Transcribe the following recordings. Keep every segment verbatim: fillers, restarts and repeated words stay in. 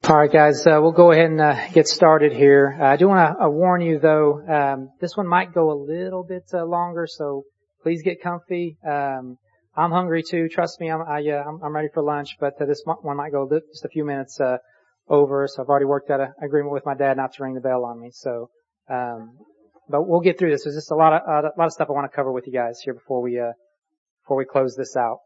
All right, guys, uh, we'll go ahead and uh, get started here. Uh, I do want to uh, warn you, though, um, this one might go a little bit uh, longer, so please get comfy. Um, I'm hungry too. Trust me, I'm I, uh, I'm, I'm ready for lunch, but uh, this one might go just a few minutes uh, over. So I've already worked out an agreement with my dad not to ring the bell on me. So, um, but we'll get through this. There's just a lot of uh, a lot of stuff I want to cover with you guys here before we uh, before we close this out.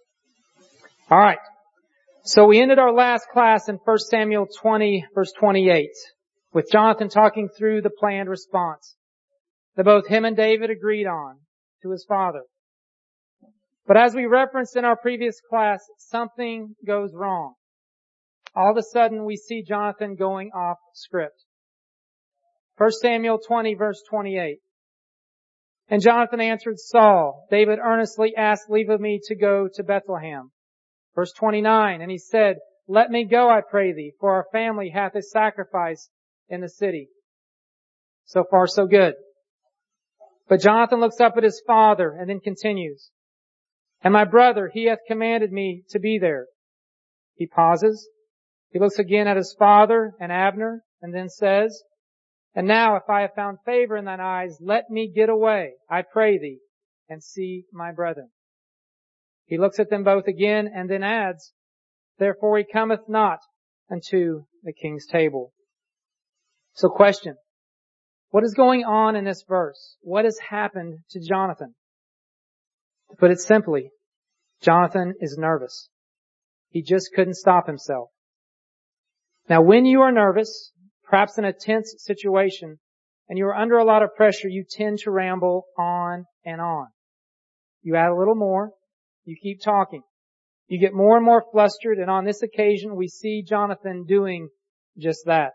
All right. So we ended our last class in First Samuel twenty, verse twenty-eight, with Jonathan talking through the planned response that both him and David agreed on to his father. But as we referenced in our previous class, something goes wrong. All of a sudden we see Jonathan going off script. First Samuel twenty, verse twenty-eight. And Jonathan answered Saul, David earnestly asked leave of me to go to Bethlehem. Verse twenty-nine, and he said, let me go, I pray thee, for our family hath a sacrifice in the city. So far, so good. But Jonathan looks up at his father and then continues, and my brother, he hath commanded me to be there. He pauses. He looks again at his father and Abner and then says, and now if I have found favor in thine eyes, let me get away, I pray thee, and see my brethren. He looks at them both again and then adds, therefore he cometh not unto the king's table. So question, what is going on in this verse? What has happened to Jonathan? To put it simply, Jonathan is nervous. He just couldn't stop himself. Now when you are nervous, perhaps in a tense situation, and you are under a lot of pressure, you tend to ramble on and on. You add a little more. You keep talking. You get more and more flustered, and on this occasion we see Jonathan doing just that.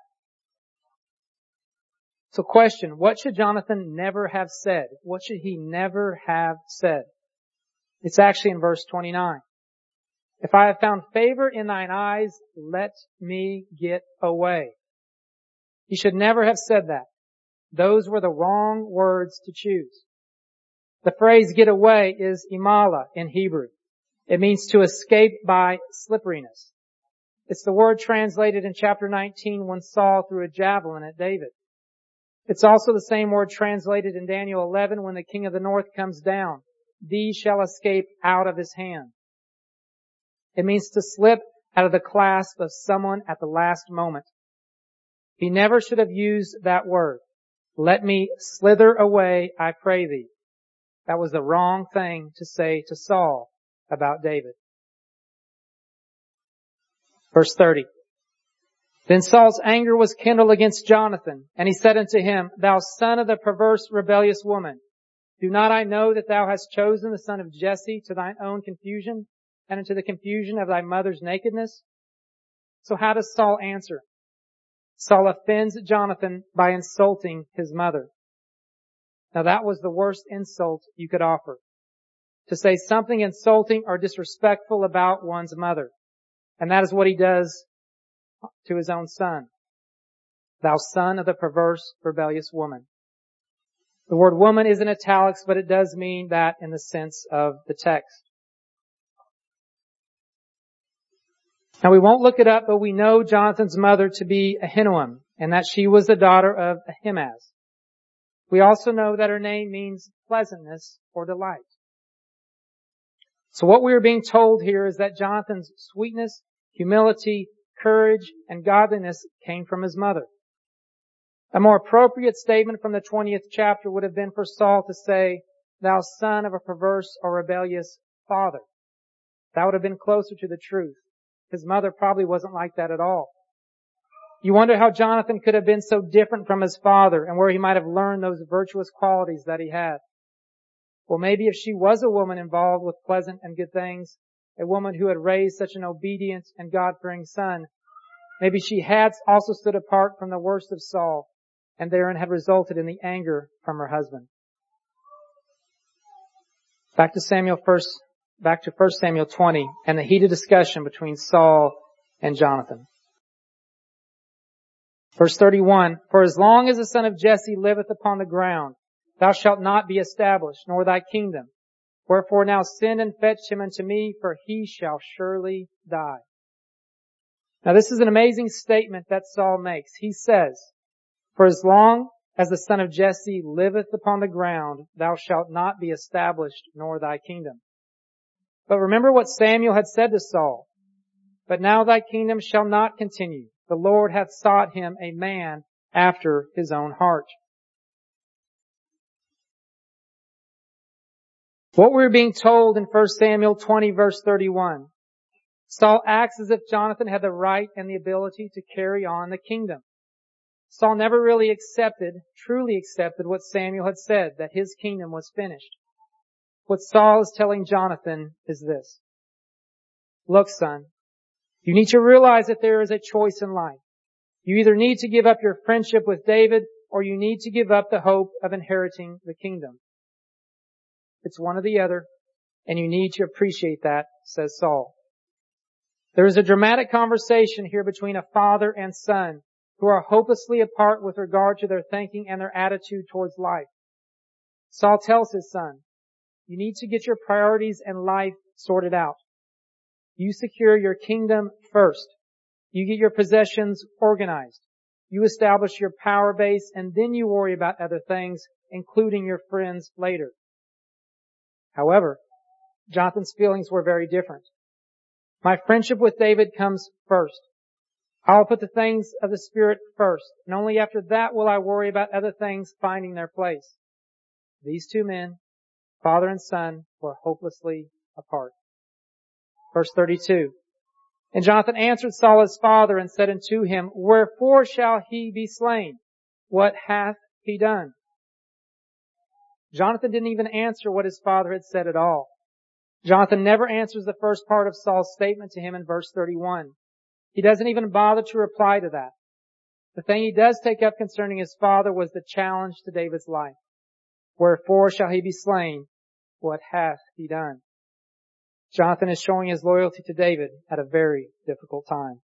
So question, what should Jonathan never have said? What should he never have said? It's actually in verse twenty-nine. If I have found favor in thine eyes, let me get away. He should never have said that. Those were the wrong words to choose. The phrase get away is imala in Hebrew. It means to escape by slipperiness. It's the word translated in chapter nineteen when Saul threw a javelin at David. It's also the same word translated in Daniel eleven when the king of the north comes down. These shall escape out of his hand. It means to slip out of the clasp of someone at the last moment. He never should have used that word. Let me slither away, I pray thee. That was the wrong thing to say to Saul about David. Verse thirty. Then Saul's anger was kindled against Jonathan, and he said unto him, thou son of the perverse rebellious woman, do not I know that thou hast chosen the son of Jesse to thine own confusion, and unto the confusion of thy mother's nakedness? So how does Saul answer? Saul offends Jonathan by insulting his mother. Now that was the worst insult you could offer. To say something insulting or disrespectful about one's mother. And that is what he does to his own son. Thou son of the perverse, rebellious woman. The word woman is in italics, but it does mean that in the sense of the text. Now we won't look it up, but we know Jonathan's mother to be Ahinoam, and that she was the daughter of Ahimaaz. We also know that her name means pleasantness or delight. So what we are being told here is that Jonathan's sweetness, humility, courage, and godliness came from his mother. A more appropriate statement from the twentieth chapter would have been for Saul to say, thou son of a perverse or rebellious father. That would have been closer to the truth. His mother probably wasn't like that at all. You wonder how Jonathan could have been so different from his father and where he might have learned those virtuous qualities that he had. Well, maybe if she was a woman involved with pleasant and good things, a woman who had raised such an obedient and God-fearing son, maybe she had also stood apart from the worst of Saul and therein had resulted in the anger from her husband. Back to Samuel first, back to First Samuel twenty and the heated discussion between Saul and Jonathan. Verse thirty-one, for as long as the son of Jesse liveth upon the ground, thou shalt not be established, nor thy kingdom. Wherefore now send and fetch him unto me, for he shall surely die. Now this is an amazing statement that Saul makes. He says, "For as long as the son of Jesse liveth upon the ground, thou shalt not be established, nor thy kingdom." But remember what Samuel had said to Saul, "But now thy kingdom shall not continue. The Lord hath sought him a man after his own heart." What we're being told in First Samuel twenty verse thirty-one, Saul acts as if Jonathan had the right and the ability to carry on the kingdom. Saul never really accepted, truly accepted what Samuel had said, that his kingdom was finished. What Saul is telling Jonathan is this: "Look, son, you need to realize that there is a choice in life. You either need to give up your friendship with David, or you need to give up the hope of inheriting the kingdom. It's one or the other, and you need to appreciate that," says Saul. There is a dramatic conversation here between a father and son who are hopelessly apart with regard to their thinking and their attitude towards life. Saul tells his son, "You need to get your priorities and life sorted out. You secure your kingdom first. You get your possessions organized. You establish your power base, and then you worry about other things, including your friends later." However, Jonathan's feelings were very different. "My friendship with David comes first. I'll put the things of the Spirit first, and only after that will I worry about other things finding their place." These two men, father and son, were hopelessly apart. Verse thirty-two. "And Jonathan answered Saul his father and said unto him, Wherefore shall he be slain? What hath he done?" Jonathan didn't even answer what his father had said at all. Jonathan never answers the first part of Saul's statement to him in verse thirty-one. He doesn't even bother to reply to that. The thing he does take up concerning his father was the challenge to David's life. "Wherefore shall he be slain? What hath he done?" Jonathan is showing his loyalty to David at a very difficult time.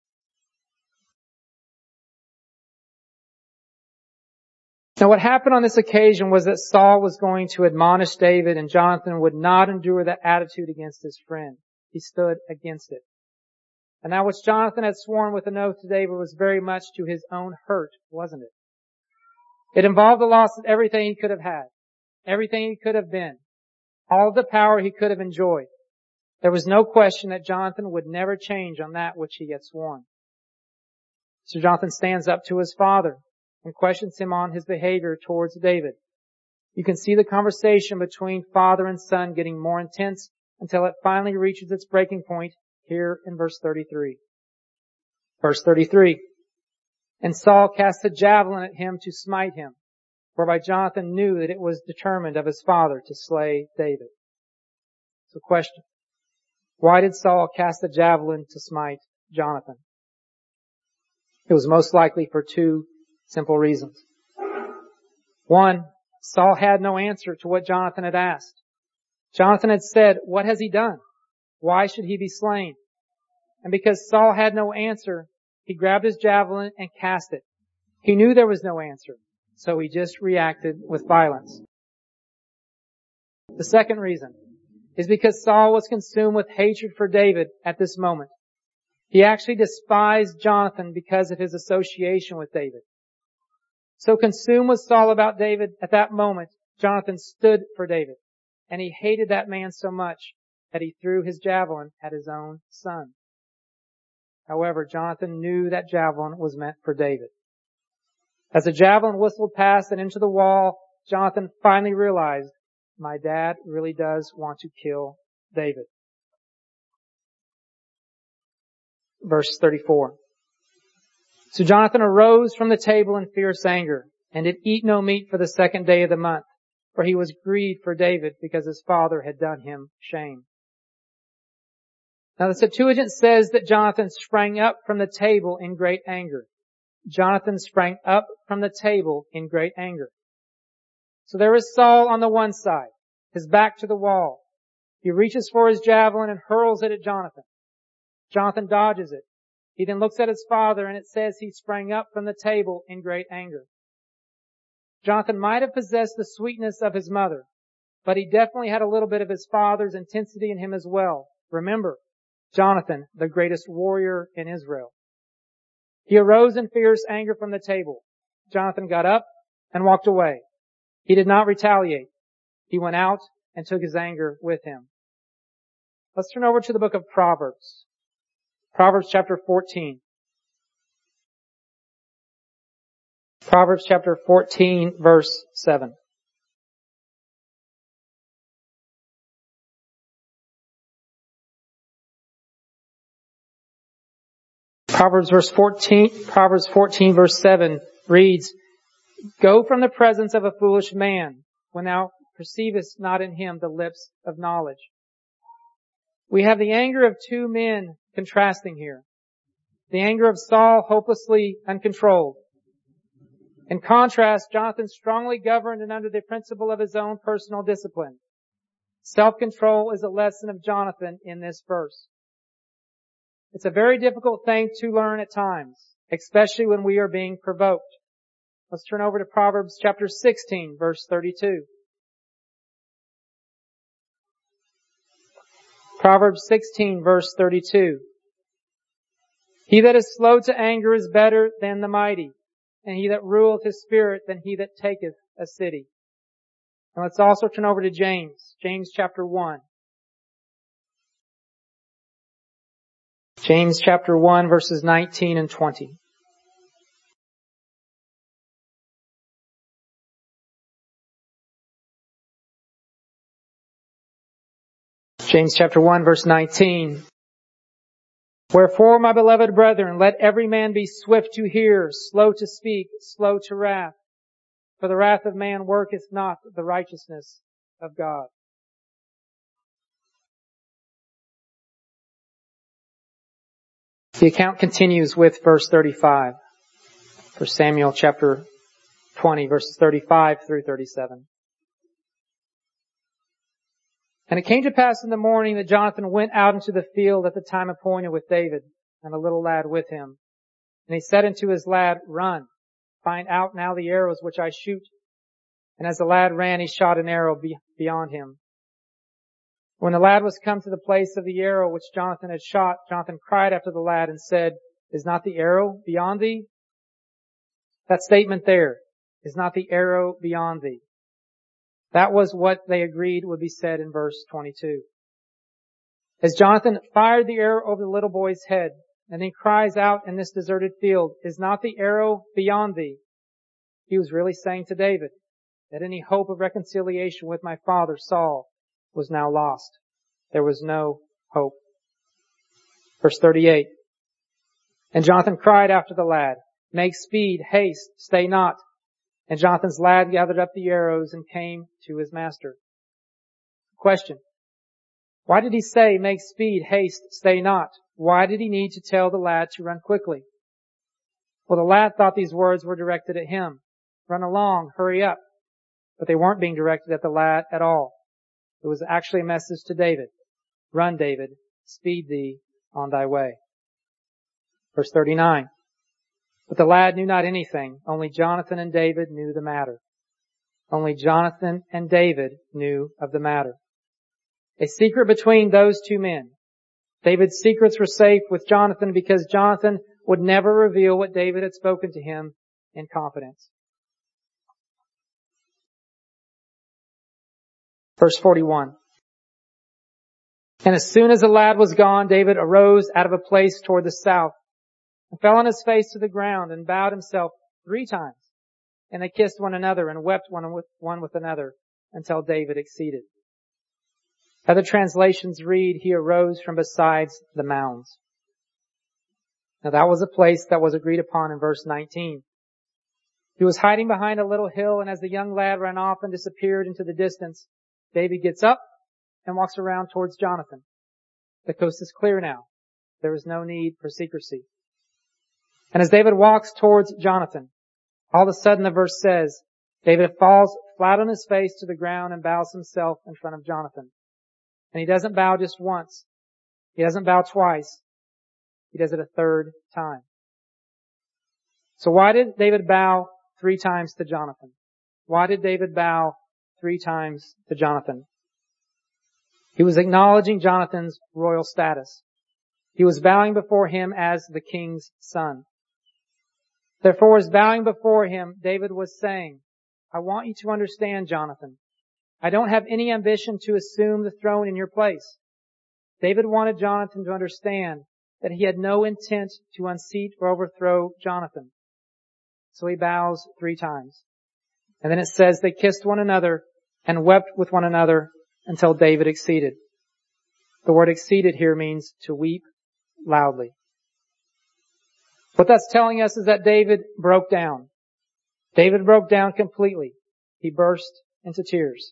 Now what happened on this occasion was that Saul was going to admonish David, and Jonathan would not endure that attitude against his friend. He stood against it. And now which Jonathan had sworn with an oath to David was very much to his own hurt, wasn't it? It involved the loss of everything he could have had, everything he could have been, all of the power he could have enjoyed. There was no question that Jonathan would never change on that which he had sworn. So Jonathan stands up to his father and questions him on his behavior towards David. You can see the conversation between father and son getting more intense until it finally reaches its breaking point here in verse thirty-three. Verse thirty-three. "And Saul cast a javelin at him to smite him, whereby Jonathan knew that it was determined of his father to slay David." So question: why did Saul cast a javelin to smite Jonathan? It was most likely for two simple reasons. One, Saul had no answer to what Jonathan had asked. Jonathan had said, "What has he done? Why should he be slain?" And because Saul had no answer, he grabbed his javelin and cast it. He knew there was no answer, so he just reacted with violence. The second reason is because Saul was consumed with hatred for David at this moment. He actually despised Jonathan because of his association with David. So consumed was Saul about David at that moment, Jonathan stood for David, and he hated that man so much that he threw his javelin at his own son. However, Jonathan knew that javelin was meant for David. As the javelin whistled past and into the wall, Jonathan finally realized, my dad really does want to kill David. Verse thirty-four. So Jonathan arose from the table in fierce anger, and did eat no meat for the second day of the month, for he was grieved for David because his father had done him shame. Now the Septuagint says that Jonathan sprang up from the table in great anger. Jonathan sprang up from the table in great anger. So there is Saul on the one side, his back to the wall. He reaches for his javelin and hurls it at Jonathan. Jonathan dodges it. He then looks at his father, and it says he sprang up from the table in great anger. Jonathan might have possessed the sweetness of his mother, but he definitely had a little bit of his father's intensity in him as well. Remember, Jonathan, the greatest warrior in Israel. He arose in fierce anger from the table. Jonathan got up and walked away. He did not retaliate. He went out and took his anger with him. Let's turn over to the book of Proverbs. Proverbs chapter fourteen. Proverbs chapter fourteen, verse seven. Proverbs verse fourteen, Proverbs fourteen verse seven reads, "Go from the presence of a foolish man when thou perceivest not in him the lips of knowledge." We have the anger of two men contrasting here. The anger of Saul, hopelessly uncontrolled. In contrast, Jonathan strongly governed and under the principle of his own personal discipline. Self-control is a lesson of Jonathan in this verse. It's a very difficult thing to learn at times, especially when we are being provoked. Let's turn over to Proverbs chapter sixteen, verse thirty-two. Proverbs sixteen, verse thirty-two. "He that is slow to anger is better than the mighty, and he that ruleth his spirit than he that taketh a city." And let's also turn over to James, James chapter one. James chapter one, verses nineteen and twenty. James chapter one, verse nineteen. "Wherefore, my beloved brethren, let every man be swift to hear, slow to speak, slow to wrath. For the wrath of man worketh not the righteousness of God." The account continues with verse thirty-five. First Samuel chapter twenty, verses thirty-five through thirty-seven. "And it came to pass in the morning that Jonathan went out into the field at the time appointed with David, and a little lad with him. And he said unto his lad, Run, find out now the arrows which I shoot. And as the lad ran, he shot an arrow be- beyond him. When the lad was come to the place of the arrow which Jonathan had shot, Jonathan cried after the lad and said, Is not the arrow beyond thee? That statement there, is not the arrow beyond thee. That was what they agreed would be said in verse twenty-two. As Jonathan fired the arrow over the little boy's head, and he cries out in this deserted field, Is not the arrow beyond thee? He was really saying to David that any hope of reconciliation with my father Saul was now lost. There was no hope. Verse thirty-eight. And Jonathan cried after the lad, Make speed, haste, stay not. And Jonathan's lad gathered up the arrows and came to his master. Question. Why did he say, Make speed, haste, stay not? Why did he need to tell the lad to run quickly? Well, the lad thought these words were directed at him. Run along, hurry up. But they weren't being directed at the lad at all. It was actually a message to David. Run, David, speed thee on thy way. Verse thirty-nine. But the lad knew not anything. Only Jonathan and David knew the matter. Only Jonathan and David knew of the matter. A secret between those two men. David's secrets were safe with Jonathan because Jonathan would never reveal what David had spoken to him in confidence. Verse forty-one. And as soon as the lad was gone, David arose out of a place toward the south and fell on his face to the ground and bowed himself three times. And they kissed one another and wept one with, one with another until David exceeded. Other translations read, He arose from besides the mounds. Now that was a place that was agreed upon in verse nineteen. He was hiding behind a little hill, and as the young lad ran off and disappeared into the distance, David gets up and walks around towards Jonathan. The coast is clear now. There is no need for secrecy. And as David walks towards Jonathan, all of a sudden the verse says, David falls flat on his face to the ground and bows himself in front of Jonathan. And he doesn't bow just once. He doesn't bow twice. He does it a third time. So why did David bow three times to Jonathan? Why did David bow three times to Jonathan? He was acknowledging Jonathan's royal status. He was bowing before him as the king's son. Therefore, as bowing before him, David was saying, I want you to understand, Jonathan, I don't have any ambition to assume the throne in your place. David wanted Jonathan to understand that he had no intent to unseat or overthrow Jonathan. So he bows three times. And then it says they kissed one another and wept with one another until David exceeded. The word exceeded here means to weep loudly. What that's telling us is that David broke down. David broke down completely. He burst into tears.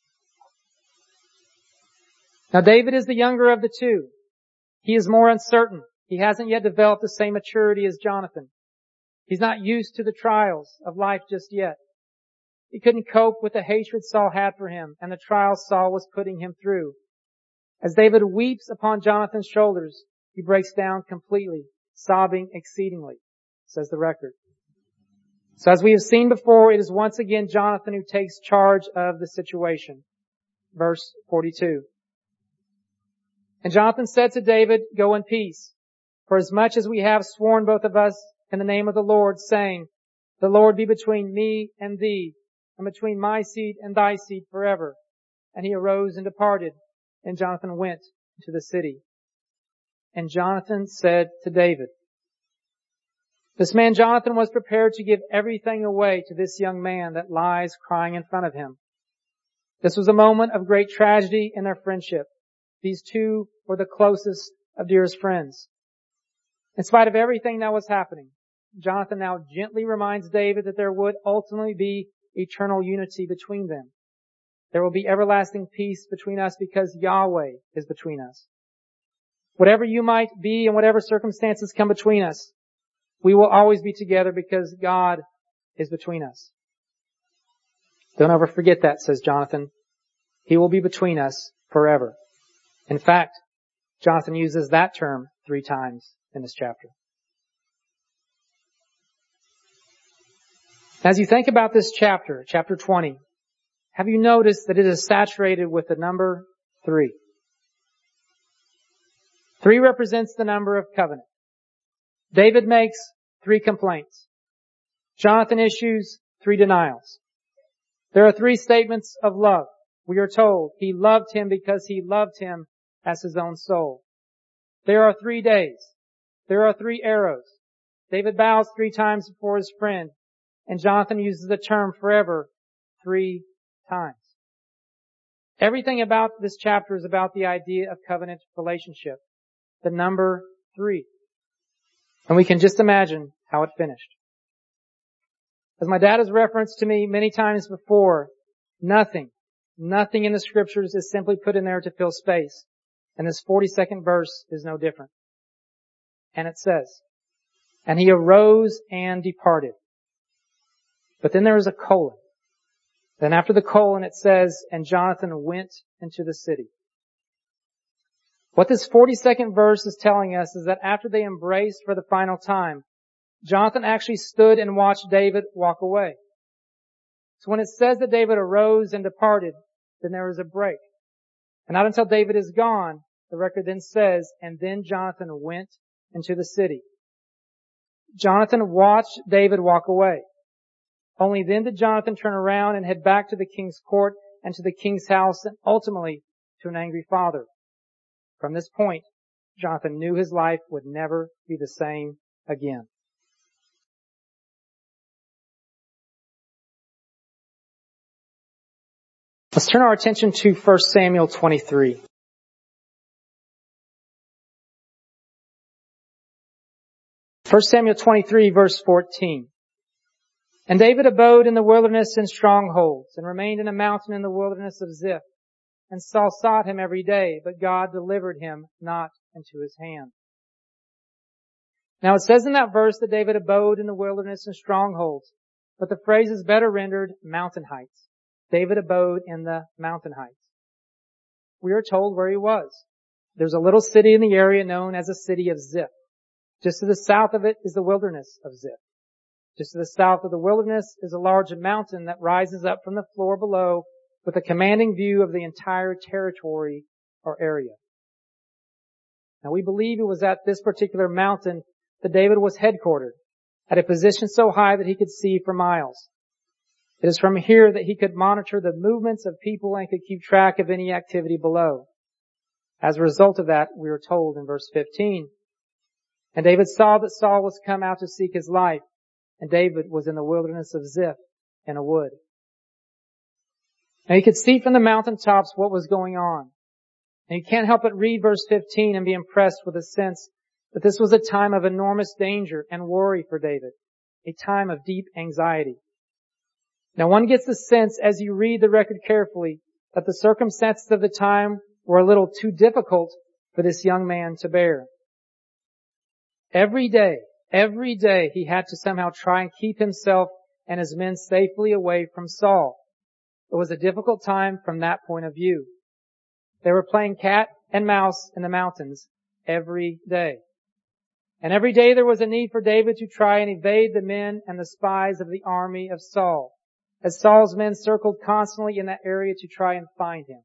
Now David is the younger of the two. He is more uncertain. He hasn't yet developed the same maturity as Jonathan. He's not used to the trials of life just yet. He couldn't cope with the hatred Saul had for him and the trials Saul was putting him through. As David weeps upon Jonathan's shoulders, he breaks down completely, sobbing exceedingly, says the record. So as we have seen before, it is once again Jonathan who takes charge of the situation. Verse forty-two. And Jonathan said to David, go in peace, for as much as we have sworn both of us in the name of the Lord, saying, the Lord be between me and thee, and between my seed and thy seed forever. And he arose and departed, and Jonathan went into the city. And Jonathan said to David, this man Jonathan was prepared to give everything away to this young man that lies crying in front of him. This was a moment of great tragedy in their friendship. These two were the closest of dearest friends. In spite of everything that was happening, Jonathan now gently reminds David that there would ultimately be eternal unity between them. There will be everlasting peace between us because Yahweh is between us. Whatever you might be and whatever circumstances come between us, we will always be together because God is between us. Don't ever forget that, says Jonathan. He will be between us forever. In fact, Jonathan uses that term three times in this chapter. As you think about this chapter, chapter twenty, have you noticed that it is saturated with the number three? Three represents the number of covenant. David makes three complaints. Jonathan issues three denials. There are three statements of love. We are told he loved him because he loved him as his own soul. There are three days. There are three arrows. David bows three times before his friend, and Jonathan uses the term forever three times. Everything about this chapter is about the idea of covenant relationship. The number three. And we can just imagine how it finished. As my dad has referenced to me many times before, nothing, nothing in the scriptures is simply put in there to fill space. And this forty-second verse is no different. And it says, and he arose and departed. But then there is a colon. Then after the colon it says, and Jonathan went into the city. What this forty-second verse is telling us is that after they embraced for the final time, Jonathan actually stood and watched David walk away. So when it says that David arose and departed, then there is a break. And not until David is gone, the record then says, and then Jonathan went into the city. Jonathan watched David walk away. Only then did Jonathan turn around and head back to the king's court and to the king's house and ultimately to an angry father. From this point, Jonathan knew his life would never be the same again. Let's turn our attention to First Samuel twenty-three. First Samuel twenty-three, verse fourteen. And David abode in the wilderness in strongholds, and remained in a mountain in the wilderness of Ziph. And Saul sought him every day, but God delivered him not into his hand. Now it says in that verse that David abode in the wilderness in strongholds, but the phrase is better rendered mountain heights. David abode in the mountain heights. We are told where he was. There's a little city in the area known as the city of Ziph. Just to the south of it is the wilderness of Ziph. Just to the south of the wilderness is a large mountain that rises up from the floor below with a commanding view of the entire territory or area. Now we believe it was at this particular mountain that David was headquartered, at a position so high that he could see for miles. It is from here that he could monitor the movements of people and could keep track of any activity below. As a result of that, we are told in verse fifteen, and David saw that Saul was come out to seek his life, and David was in the wilderness of Ziph in a wood. Now he could see from the mountaintops what was going on. And you can't help but read verse fifteen and be impressed with a sense that this was a time of enormous danger and worry for David, a time of deep anxiety. Now one gets the sense as you read the record carefully that the circumstances of the time were a little too difficult for this young man to bear. Every day, every day he had to somehow try and keep himself and his men safely away from Saul. It was a difficult time from that point of view. They were playing cat and mouse in the mountains every day. And every day there was a need for David to try and evade the men and the spies of the army of Saul, as Saul's men circled constantly in that area to try and find him.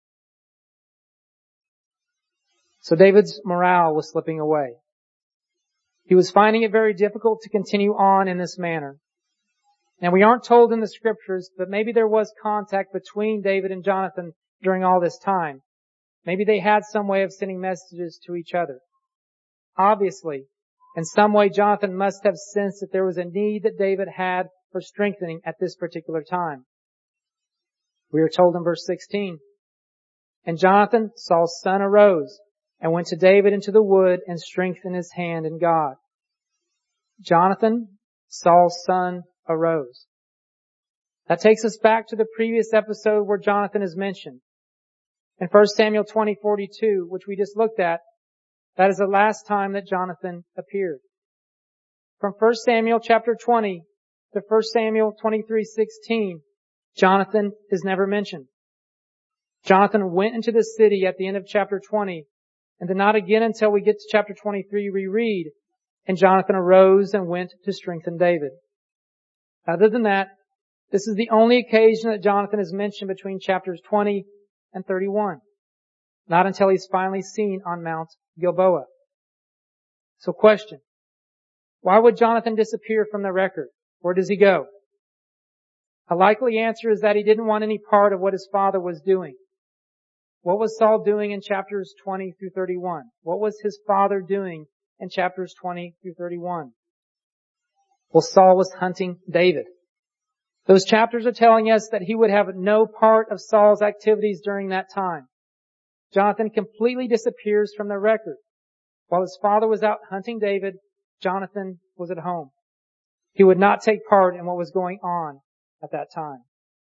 So David's morale was slipping away. He was finding it very difficult to continue on in this manner. Now we aren't told in the scriptures, but maybe there was contact between David and Jonathan during all this time. Maybe they had some way of sending messages to each other. Obviously, in some way Jonathan must have sensed that there was a need that David had for strengthening at this particular time. We are told in verse sixteen, and Jonathan, Saul's son, arose and went to David into the wood and strengthened his hand in God. Jonathan, Saul's son, arose. That takes us back to the previous episode where Jonathan is mentioned. In First Samuel twenty forty-two, which we just looked at, that is the last time that Jonathan appeared. From First Samuel chapter twenty to First Samuel twenty-three sixteen, Jonathan is never mentioned. Jonathan went into the city at the end of chapter twenty, and then not again until we get to chapter twenty-three we read, and Jonathan arose and went to strengthen David. Other than that, this is the only occasion that Jonathan is mentioned between chapters twenty and thirty-one. Not until he's finally seen on Mount Gilboa. So question, why would Jonathan disappear from the record? Where does he go? A likely answer is that he didn't want any part of what his father was doing. What was Saul doing in chapters twenty through thirty-one? What was his father doing in chapters twenty through thirty-one? Well, Saul was hunting David. Those chapters are telling us that he would have no part of Saul's activities during that time. Jonathan completely disappears from the record. While his father was out hunting David, Jonathan was at home. He would not take part in what was going on at that time.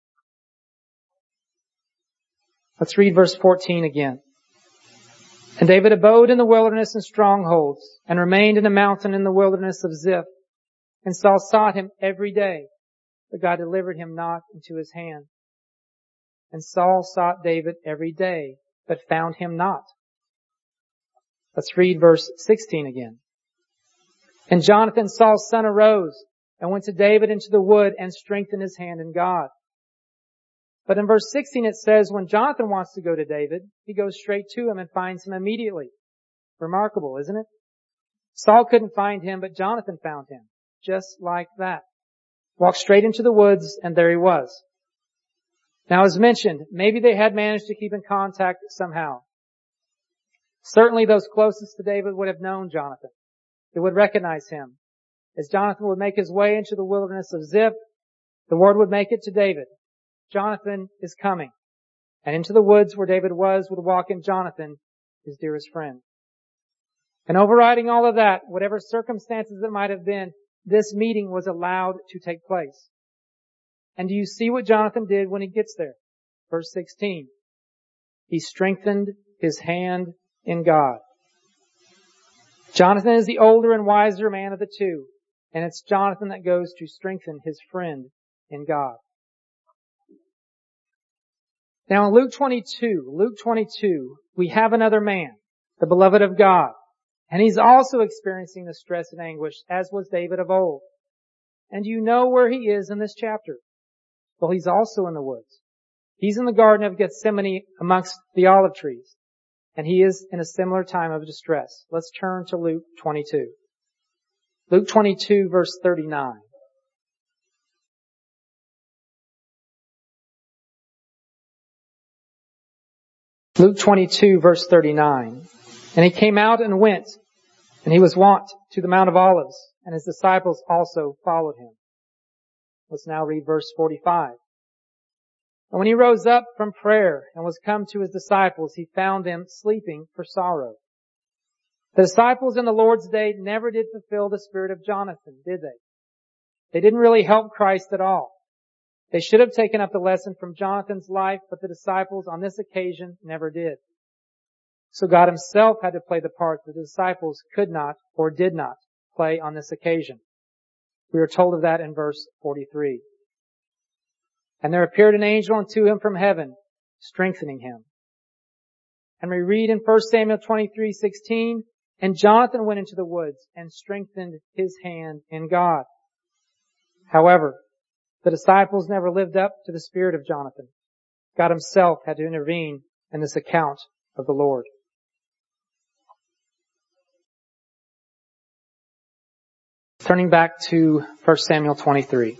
Let's read verse fourteen again. And David abode in the wilderness and strongholds, and remained in the mountain in the wilderness of Ziph. And Saul sought him every day, but God delivered him not into his hand. And Saul sought David every day, but found him not. Let's read verse sixteen again. And Jonathan, Saul's son, arose and went to David into the wood and strengthened his hand in God. But in verse sixteen it says when Jonathan wants to go to David, he goes straight to him and finds him immediately. Remarkable, isn't it? Saul couldn't find him, but Jonathan found him. Just like that. Walked straight into the woods, and there he was. Now, as mentioned, maybe they had managed to keep in contact somehow. Certainly those closest to David would have known Jonathan. They would recognize him. As Jonathan would make his way into the wilderness of Ziph, the word would make it to David. Jonathan is coming. And into the woods where David was would walk in Jonathan, his dearest friend. And overriding all of that, whatever circumstances it might have been, this meeting was allowed to take place. And do you see what Jonathan did when he gets there? Verse sixteen. He strengthened his hand in God. Jonathan is the older and wiser man of the two, and it's Jonathan that goes to strengthen his friend in God. Now in Luke twenty-two, Luke twenty-two, we have another man, the beloved of God, and he's also experiencing the stress and anguish, as was David of old. And you know where he is in this chapter. Well, he's also in the woods. He's in the Garden of Gethsemane amongst the olive trees. And he is in a similar time of distress. Let's turn to Luke twenty-two. Luke twenty-two, verse thirty-nine. Luke twenty-two, verse thirty-nine. And he came out and went, and he was wont to the Mount of Olives, and his disciples also followed him. Let's now read verse forty-five. And when he rose up from prayer and was come to his disciples, he found them sleeping for sorrow. The disciples in the Lord's day never did fulfill the spirit of Jonathan, did they? They didn't really help Christ at all. They should have taken up the lesson from Jonathan's life, but the disciples on this occasion never did. So God himself had to play the part that the disciples could not or did not play on this occasion. We are told of that in verse forty-three. And there appeared an angel unto him from heaven, strengthening him. And we read in First Samuel twenty-three sixteen, and Jonathan went into the woods and strengthened his hand in God. However, the disciples never lived up to the spirit of Jonathan. God himself had to intervene in this account of the Lord. Turning back to First Samuel twenty-three.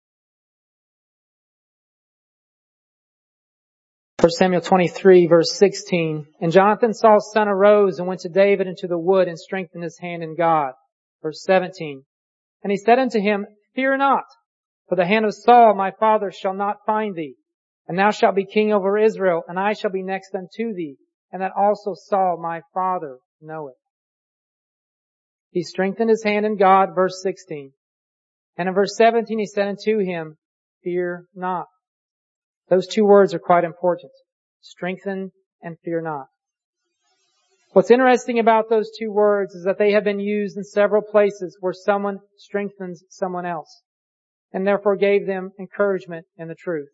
First Samuel twenty-three, verse sixteen. And Jonathan Saul's son arose and went to David into the wood and strengthened his hand in God. Verse seventeen. And he said unto him, Fear not, for the hand of Saul my father shall not find thee. And thou shalt be king over Israel, and I shall be next unto thee. And that also Saul my father knoweth. He strengthened his hand in God, verse sixteen. And in verse seventeen he said unto him, Fear not. Those two words are quite important. Strengthen and fear not. What's interesting about those two words is that they have been used in several places where someone strengthens someone else and therefore gave them encouragement in the truth.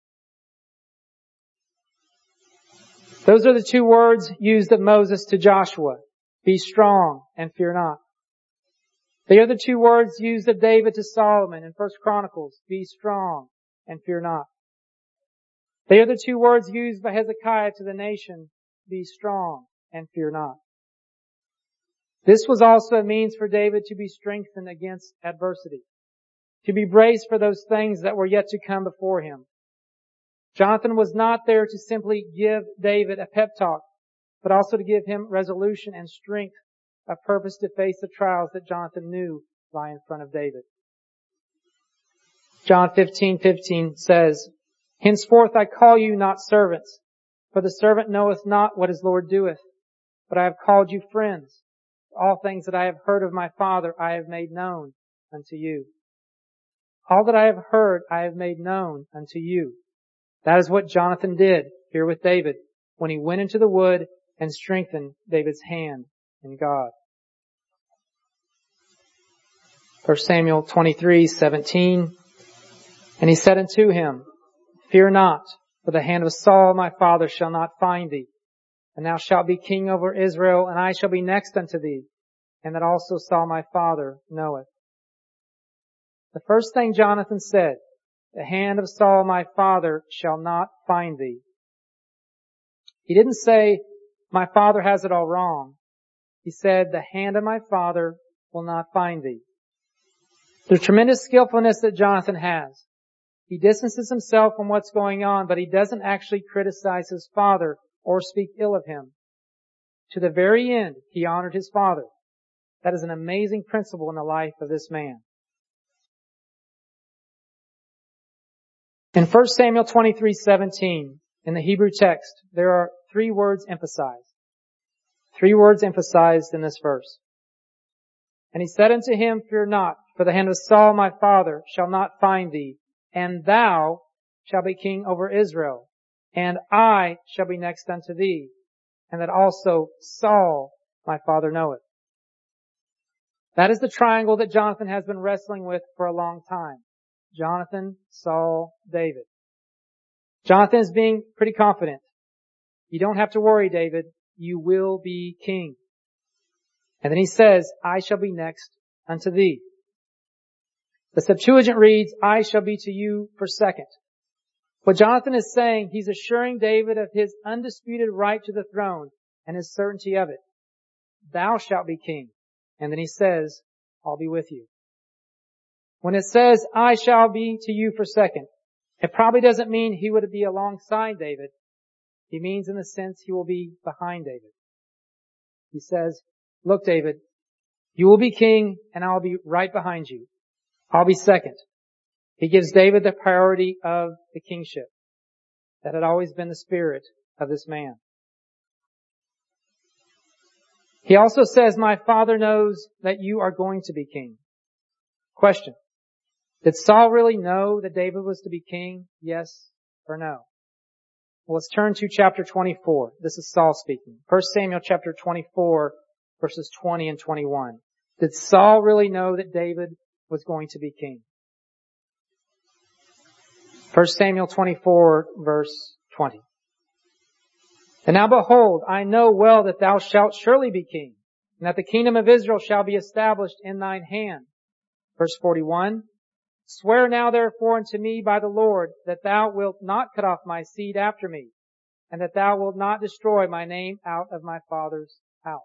Those are the two words used of Moses to Joshua. Be strong and fear not. They are the two words used of David to Solomon in First Chronicles. Be strong and fear not. They are the two words used by Hezekiah to the nation. Be strong and fear not. This was also a means for David to be strengthened against adversity, to be braced for those things that were yet to come before him. Jonathan was not there to simply give David a pep talk, but also to give him resolution and strength, a purpose to face the trials that Jonathan knew lie in front of David. John fifteen fifteen says, Henceforth I call you not servants, for the servant knoweth not what his Lord doeth, but I have called you friends. All things that I have heard of my Father I have made known unto you. All that I have heard I have made known unto you. That is what Jonathan did here with David when he went into the wood and strengthened David's hand in God. First Samuel twenty-three seventeen. And he said unto him, Fear not, for the hand of Saul my father shall not find thee. And thou shalt be king over Israel, and I shall be next unto thee. And that also Saul my father knoweth. The first thing Jonathan said, the hand of Saul my father shall not find thee. He didn't say, my father has it all wrong. He said, the hand of my father will not find thee. The tremendous skillfulness that Jonathan has. He distances himself from what's going on, but he doesn't actually criticize his father or speak ill of him. To the very end, he honored his father. That is an amazing principle in the life of this man. In First Samuel twenty-three seventeen, in the Hebrew text, there are three words emphasized. Three words emphasized in this verse. And he said unto him, Fear not, for the hand of Saul my father shall not find thee, and thou shalt be king over Israel, and I shall be next unto thee, and that also Saul my father knoweth. That is the triangle that Jonathan has been wrestling with for a long time. Jonathan, Saul, David. Jonathan is being pretty confident. You don't have to worry, David. You will be king. And then he says, I shall be next unto thee. The Septuagint reads, I shall be to you for second. What Jonathan is saying, he's assuring David of his undisputed right to the throne and his certainty of it. Thou shalt be king. And then he says, I'll be with you. When it says, I shall be to you for second, it probably doesn't mean he would be alongside David. He means in the sense he will be behind David. He says, look, David, you will be king and I'll be right behind you. I'll be second. He gives David the priority of the kingship. That had always been the spirit of this man. He also says, my father knows that you are going to be king. Question. Did Saul really know that David was to be king? Yes or no? Well, let's turn to chapter twenty-four. This is Saul speaking. First Samuel chapter twenty-four, verses twenty and twenty-one. Did Saul really know that David was going to be king? First Samuel twenty-four, verse twenty. And now behold, I know well that thou shalt surely be king, and that the kingdom of Israel shall be established in thine hand. Verse forty-one. Swear now therefore unto me by the Lord that thou wilt not cut off my seed after me, and that thou wilt not destroy my name out of my father's house.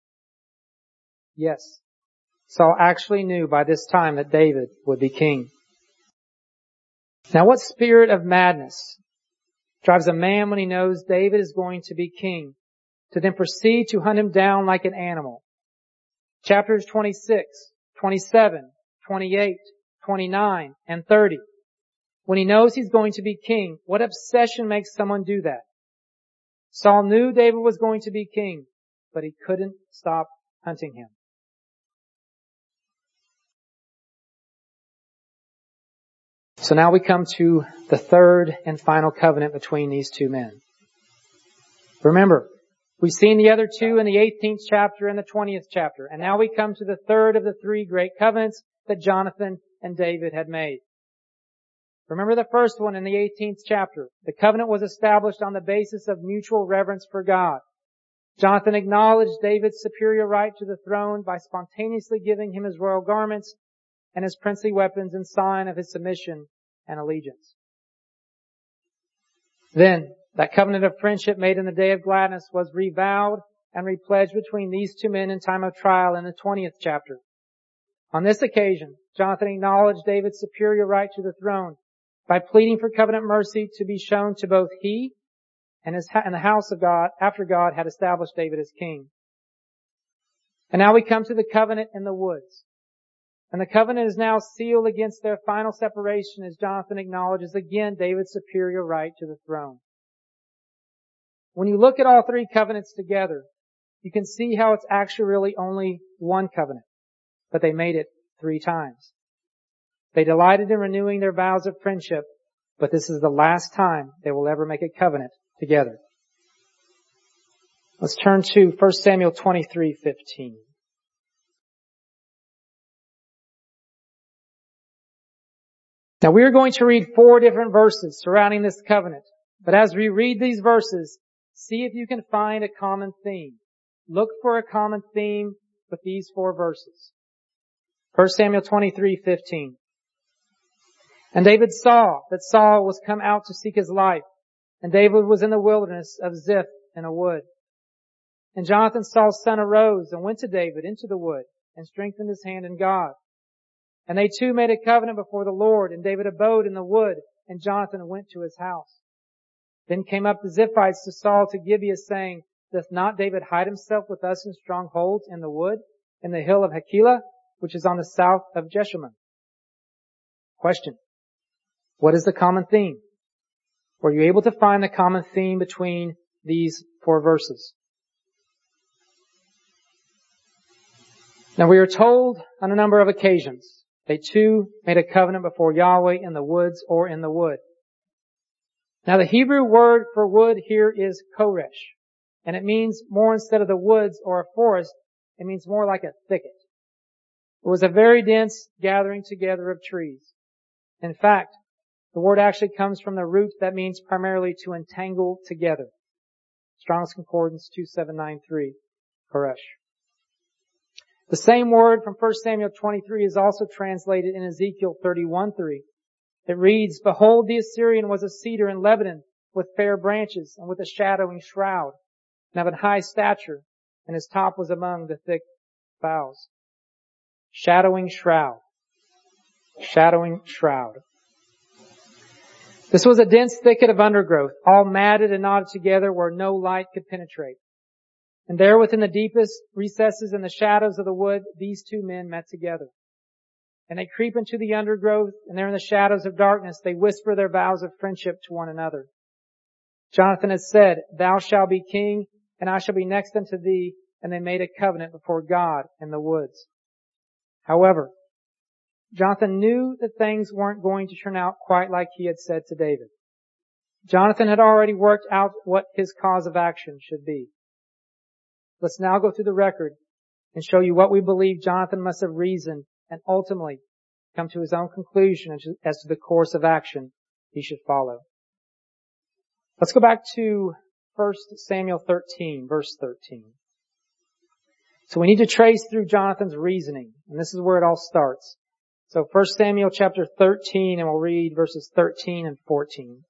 Yes, Saul actually knew by this time that David would be king. Now what spirit of madness drives a man when he knows David is going to be king to then proceed to hunt him down like an animal? Chapters twenty-six, twenty-seven, twenty-eight, twenty-nine, and thirty. When he knows he's going to be king, what obsession makes someone do that? Saul knew David was going to be king, but he couldn't stop hunting him. So now we come to the third and final covenant between these two men. Remember, we've seen the other two in the eighteenth chapter and the twentieth chapter, and now we come to the third of the three great covenants that Jonathan and David had made. Remember the first one in the eighteenth chapter. The covenant was established on the basis of mutual reverence for God. Jonathan acknowledged David's superior right to the throne by spontaneously giving him his royal garments and his princely weapons in sign of his submission and allegiance. Then, that covenant of friendship made in the day of gladness was revowed and repledged between these two men in time of trial in the twentieth chapter. On this occasion, Jonathan acknowledged David's superior right to the throne by pleading for covenant mercy to be shown to both he and his and the house of God after God had established David as king. And now we come to the covenant in the woods. And the covenant is now sealed against their final separation as Jonathan acknowledges again David's superior right to the throne. When you look at all three covenants together, you can see how it's actually really only one covenant, but they made it three times. They delighted in renewing their vows of friendship, but this is the last time they will ever make a covenant together. Let's turn to First Samuel twenty-three fifteen. Now we are going to read four different verses surrounding this covenant. But as we read these verses, see if you can find a common theme. Look for a common theme with these four verses. First Samuel twenty-three fifteen. And David saw that Saul was come out to seek his life, and David was in the wilderness of Ziph in a wood. And Jonathan, Saul's son, arose and went to David into the wood and strengthened his hand in God. And they too made a covenant before the Lord, and David abode in the wood, and Jonathan went to his house. Then came up the Ziphites to Saul to Gibeah, saying, Doth not David hide himself with us in strongholds in the wood, in the hill of Hachilah, which is on the south of Jeshimon? Question. What is the common theme? Were you able to find the common theme between these four verses? Now we are told on a number of occasions, they too made a covenant before Yahweh in the woods or in the wood. Now the Hebrew word for wood here is koresh, and it means more instead of the woods or a forest, it means more like a thicket. It was a very dense gathering together of trees. In fact, the word actually comes from the root that means primarily to entangle together. Strong's Concordance two seven nine three, koresh. The same word from First Samuel twenty-three is also translated in Ezekiel thirty-one three. It reads, Behold, the Assyrian was a cedar in Lebanon with fair branches and with a shadowing shroud, and of an high stature, and his top was among the thick boughs. Shadowing shroud. Shadowing shroud. This was a dense thicket of undergrowth, all matted and knotted together where no light could penetrate. And there within the deepest recesses and the shadows of the wood, these two men met together. And they creep into the undergrowth, and there in the shadows of darkness, they whisper their vows of friendship to one another. Jonathan has said, "Thou shalt be king, and I shall be next unto thee," and they made a covenant before God in the woods. However, Jonathan knew that things weren't going to turn out quite like he had said to David. Jonathan had already worked out what his cause of action should be. Let's now go through the record and show you what we believe Jonathan must have reasoned and ultimately come to his own conclusion as to the course of action he should follow. Let's go back to First Samuel thirteen, verse thirteen. So we need to trace through Jonathan's reasoning, and this is where it all starts. So First Samuel chapter thirteen, and we'll read verses thirteen and fourteen.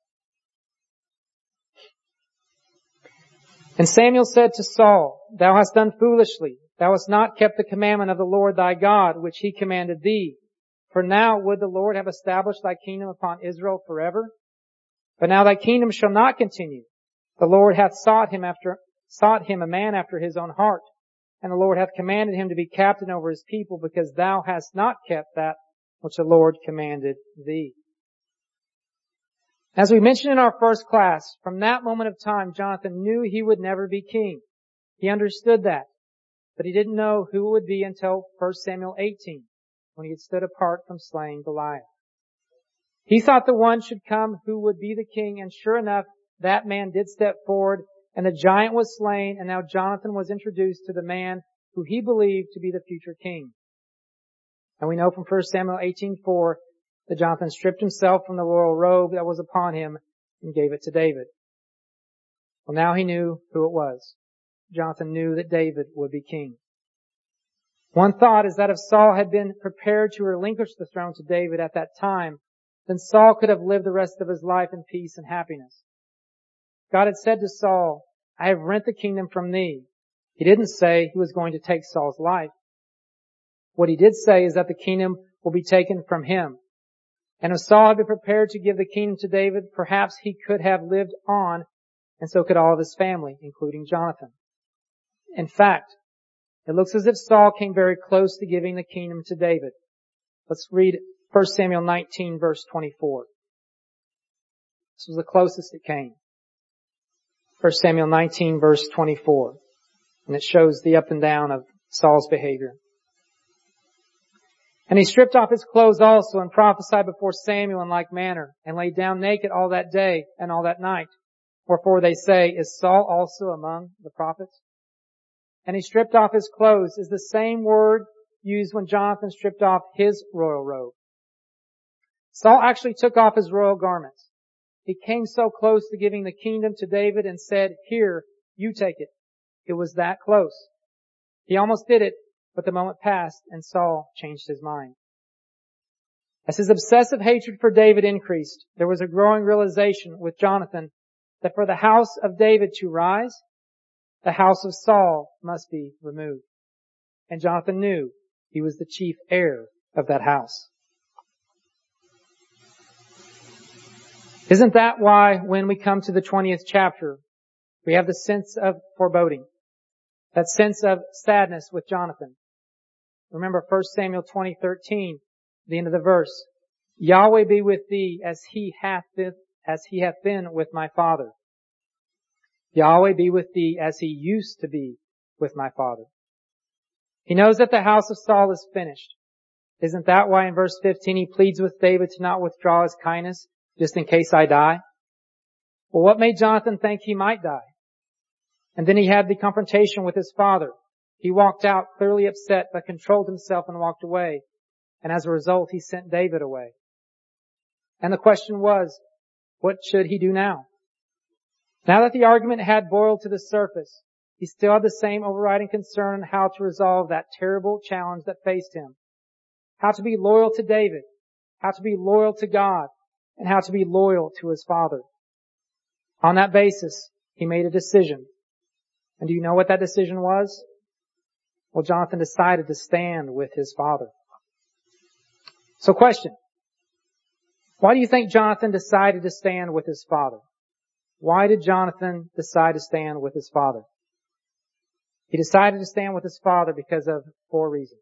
And Samuel said to Saul, "Thou hast done foolishly. Thou hast not kept the commandment of the Lord thy God, which he commanded thee. For now would the Lord have established thy kingdom upon Israel forever? But now thy kingdom shall not continue. The Lord hath sought him after, sought him a man after his own heart. And the Lord hath commanded him to be captain over his people, because thou hast not kept that which the Lord commanded thee." As we mentioned in our first class, from that moment of time, Jonathan knew he would never be king. He understood that. But he didn't know who it would be until First Samuel eighteen, when he had stood apart from slaying Goliath. He thought the one should come who would be the king, and sure enough, that man did step forward, and the giant was slain, and now Jonathan was introduced to the man who he believed to be the future king. And we know from First Samuel eighteen four that Jonathan stripped himself from the royal robe that was upon him and gave it to David. Well, now he knew who it was. Jonathan knew that David would be king. One thought is that if Saul had been prepared to relinquish the throne to David at that time, then Saul could have lived the rest of his life in peace and happiness. God had said to Saul, "I have rent the kingdom from thee." He didn't say he was going to take Saul's life. What he did say is that the kingdom will be taken from him. And if Saul had been prepared to give the kingdom to David, perhaps he could have lived on, and so could all of his family, including Jonathan. In fact, it looks as if Saul came very close to giving the kingdom to David. Let's read First Samuel nineteen, verse twenty-four. This was the closest it came. First Samuel nineteen, verse twenty-four. And it shows the up and down of Saul's behavior. "And he stripped off his clothes also, and prophesied before Samuel in like manner, and lay down naked all that day and all that night. Wherefore they say, Is Saul also among the prophets? And he stripped off his clothes" is the same word used when Jonathan stripped off his royal robe. Saul actually took off his royal garments. He came so close to giving the kingdom to David and said, "Here, you take it." It was that close. He almost did it, but the moment passed and Saul changed his mind. As his obsessive hatred for David increased, there was a growing realization with Jonathan that for the house of David to rise, the house of Saul must be removed. And Jonathan knew he was the chief heir of that house. Isn't that why when we come to the twentieth chapter, we have the sense of foreboding, that sense of sadness with Jonathan? Remember First Samuel twenty thirteen, the end of the verse. "Yahweh be with thee as he hath been, as he hath been with my father. Yahweh be with thee as he used to be with my father." He knows that the house of Saul is finished. Isn't that why in verse fifteen he pleads with David to not withdraw his kindness, just in case I die? Well, what made Jonathan think he might die? And then he had the confrontation with his father. He walked out clearly upset, but controlled himself and walked away. And as a result, he sent David away. And the question was, what should he do now? Now that the argument had boiled to the surface, he still had the same overriding concern on how to resolve that terrible challenge that faced him. How to be loyal to David, how to be loyal to God, and how to be loyal to his father. On that basis, he made a decision. And do you know what that decision was? Well, Jonathan decided to stand with his father. So question. Why do you think Jonathan decided to stand with his father? Why did Jonathan decide to stand with his father? He decided to stand with his father because of four reasons.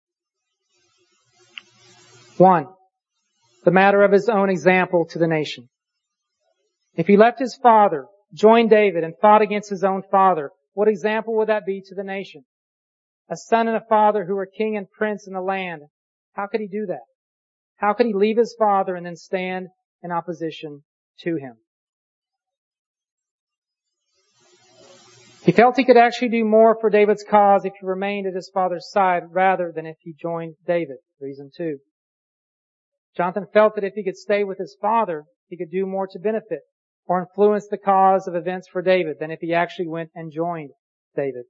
One, the matter of his own example to the nation. If he left his father, joined David, and fought against his own father, what example would that be to the nation? A son and a father who were king and prince in the land. How could he do that? How could he leave his father and then stand in opposition to him? He felt he could actually do more for David's cause if he remained at his father's side rather than if he joined David. Reason two. Jonathan felt that if he could stay with his father, he could do more to benefit or influence the cause of events for David than if he actually went and joined David.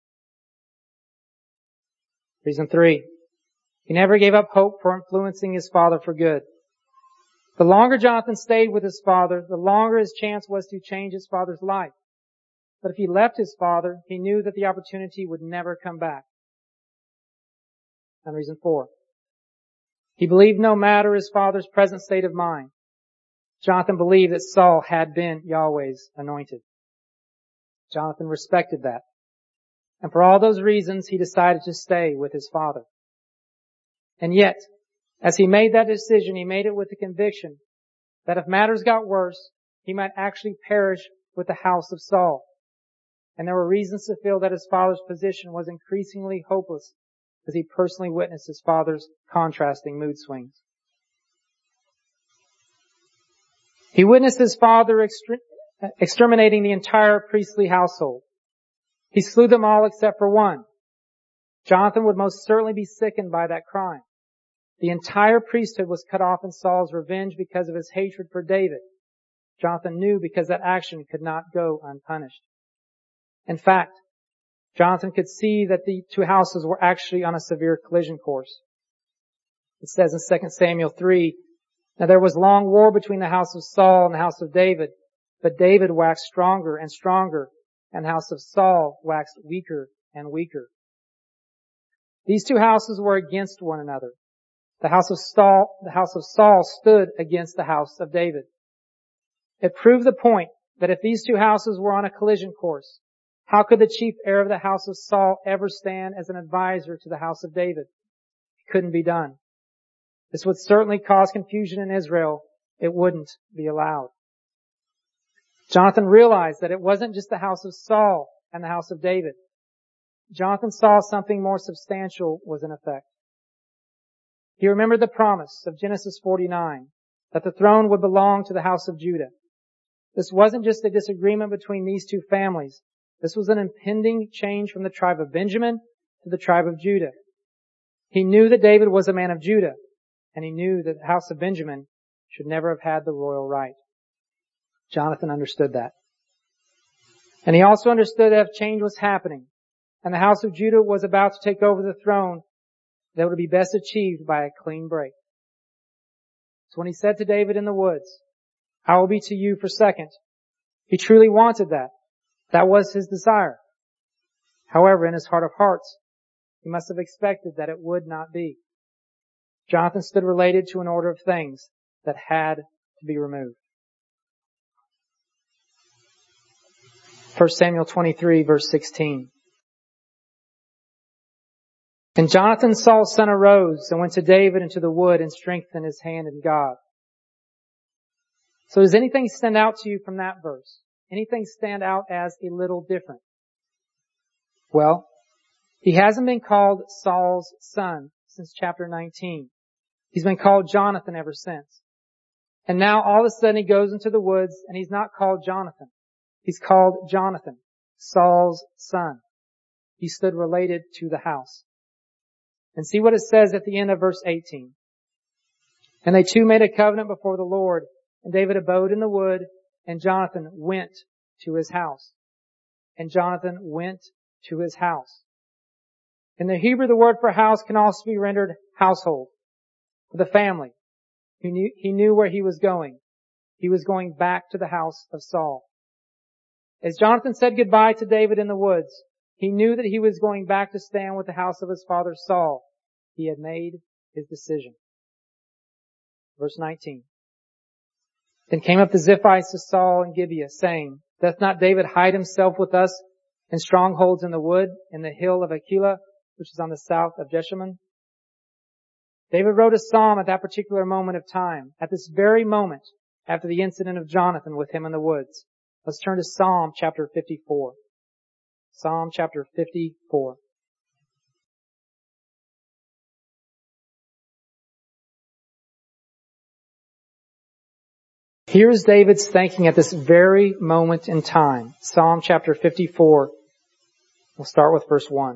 Reason three. He never gave up hope for influencing his father for good. The longer Jonathan stayed with his father, the longer his chance was to change his father's life. But if he left his father, he knew that the opportunity would never come back. And reason four. He believed no matter his father's present state of mind, Jonathan believed that Saul had been Yahweh's anointed. Jonathan respected that. And for all those reasons, he decided to stay with his father. And yet, as he made that decision, he made it with the conviction that if matters got worse, he might actually perish with the house of Saul. And there were reasons to feel that his father's position was increasingly hopeless as he personally witnessed his father's contrasting mood swings. He witnessed his father exter- exterminating the entire priestly household. He slew them all except for one. Jonathan would most certainly be sickened by that crime. The entire priesthood was cut off in Saul's revenge because of his hatred for David. Jonathan knew because that action could not go unpunished. In fact, Jonathan could see that the two houses were actually on a severe collision course. It says in Second Samuel three, now there was long war between the house of Saul and the house of David, but David waxed stronger and stronger, and the house of Saul waxed weaker and weaker. These two houses were against one another. The house of Saul, the house of Saul stood against the house of David. It proved the point that if these two houses were on a collision course, how could the chief heir of the house of Saul ever stand as an advisor to the house of David? It couldn't be done. This would certainly cause confusion in Israel. It wouldn't be allowed. Jonathan realized that it wasn't just the house of Saul and the house of David. Jonathan saw something more substantial was in effect. He remembered the promise of Genesis forty-nine, that the throne would belong to the house of Judah. This wasn't just a disagreement between these two families. This was an impending change from the tribe of Benjamin to the tribe of Judah. He knew that David was a man of Judah, and he knew that the house of Benjamin should never have had the royal right. Jonathan understood that. And he also understood that if change was happening, and the house of Judah was about to take over the throne, that would be best achieved by a clean break. So when he said to David in the woods, I will be to you for second, he truly wanted that. That was his desire. However, in his heart of hearts, he must have expected that it would not be. Jonathan stood related to an order of things that had to be removed. First Samuel twenty-three, verse sixteen. And Jonathan, Saul's son, arose and went to David into the wood and strengthened his hand in God. So does anything stand out to you from that verse? Anything stand out as a little different? Well, he hasn't been called Saul's son since chapter nineteen. He's been called Jonathan ever since. And now all of a sudden he goes into the woods and he's not called Jonathan. He's called Jonathan, Saul's son. He stood related to the house. And see what it says at the end of verse eighteen. And they two made a covenant before the Lord, and David abode in the wood, and Jonathan went to his house. And Jonathan went to his house. In the Hebrew, the word for house can also be rendered household, for the family. He knew, he knew where he was going. He was going back to the house of Saul. As Jonathan said goodbye to David in the woods, He knew that he was going back to stand with the house of his father Saul. He had made his decision. Verse nineteen. Then came up the Ziphites to Saul in Gibeah, saying, Doth not David hide himself with us in strongholds in the wood, in the hill of Achilah, which is on the south of Jeshimon? David wrote a psalm at that particular moment of time, at this very moment after the incident of Jonathan with him in the woods. Let's turn to Psalm chapter fifty-four. Psalm chapter fifty-four. Here is David's thinking at this very moment in time. Psalm chapter fifty-four. We'll start with verse one.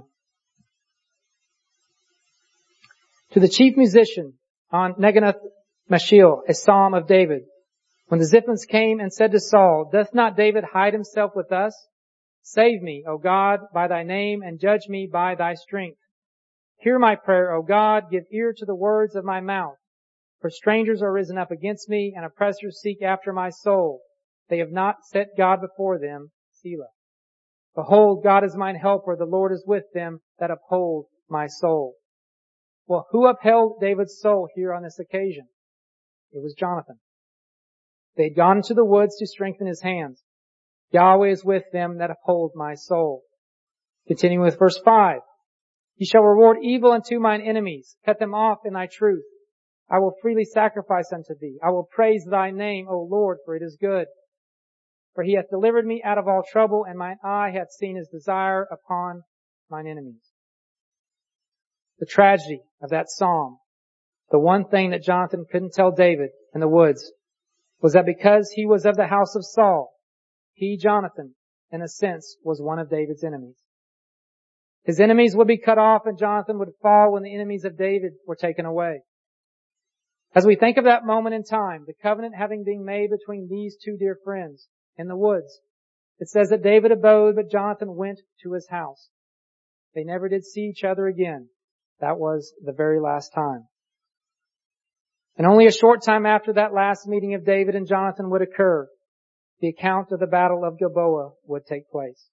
To the chief musician on Neganoth Mashil, a psalm of David. When the Ziphites came and said to Saul, Doth not David hide himself with us? Save me, O God, by thy name, and judge me by thy strength. Hear my prayer, O God, give ear to the words of my mouth. For strangers are risen up against me, and oppressors seek after my soul. They have not set God before them. Selah. Behold, God is mine helper, the Lord is with them that uphold my soul. Well, who upheld David's soul here on this occasion? It was Jonathan. They had gone into the woods to strengthen his hands. Yahweh is with them that uphold my soul. Continuing with verse five. Ye shall reward evil unto mine enemies. Cut them off in thy truth. I will freely sacrifice unto thee. I will praise thy name, O Lord, for it is good. For he hath delivered me out of all trouble, and mine eye hath seen his desire upon mine enemies. The tragedy of that psalm, the one thing that Jonathan couldn't tell David in the woods, was that because he was of the house of Saul, he, Jonathan, in a sense, was one of David's enemies. His enemies would be cut off and Jonathan would fall when the enemies of David were taken away. As we think of that moment in time, the covenant having been made between these two dear friends in the woods, it says that David abode, but Jonathan went to his house. They never did see each other again. That was the very last time. And only a short time after that last meeting of David and Jonathan would occur, the account of the Battle of Gilboa would take place.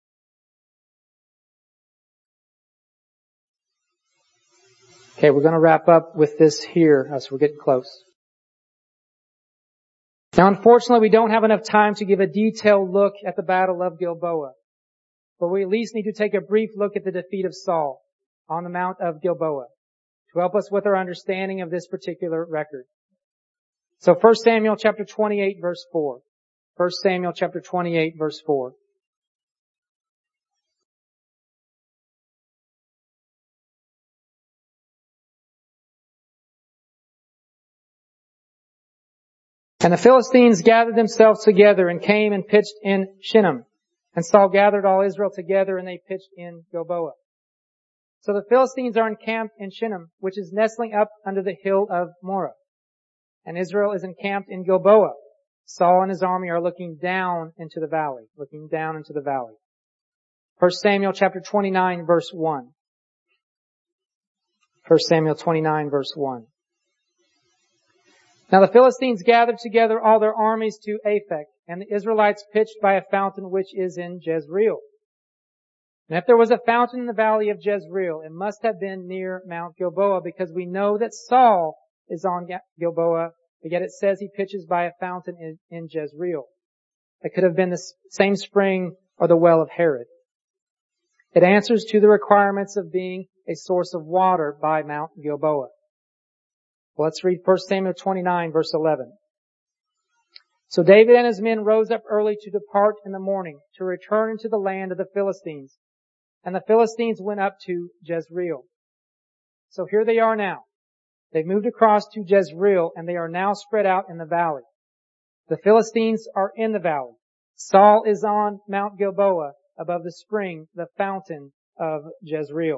Okay, we're going to wrap up with this here as we're getting close. Now, unfortunately, we don't have enough time to give a detailed look at the Battle of Gilboa, but we at least need to take a brief look at the defeat of Saul on the Mount of Gilboa to help us with our understanding of this particular record. So First Samuel chapter twenty-eight verse four. First Samuel chapter twenty-eight verse four. And the Philistines gathered themselves together and came and pitched in Shinnim. And Saul gathered all Israel together and they pitched in Gilboa. So the Philistines are encamped in Shinnim, which is nestling up under the hill of Moreh. And Israel is encamped in Gilboa. Saul and his army are looking down into the valley, looking down into the valley. First Samuel chapter twenty-nine verse one. First Samuel twenty-nine verse one. Now the Philistines gathered together all their armies to Aphek, and the Israelites pitched by a fountain which is in Jezreel. And if there was a fountain in the valley of Jezreel, it must have been near Mount Gilboa, because we know that Saul is on Gilboa, but yet it says he pitches by a fountain in, in Jezreel. It could have been the same spring or the well of Herod. It answers to the requirements of being a source of water by Mount Gilboa. Well, let's read First Samuel twenty-nine verse eleven. So David and his men rose up early to depart in the morning to return into the land of the Philistines. And the Philistines went up to Jezreel. So here they are now. They've moved across to Jezreel and they are now spread out in the valley. The Philistines are in the valley. Saul is on Mount Gilboa above the spring, the fountain of Jezreel.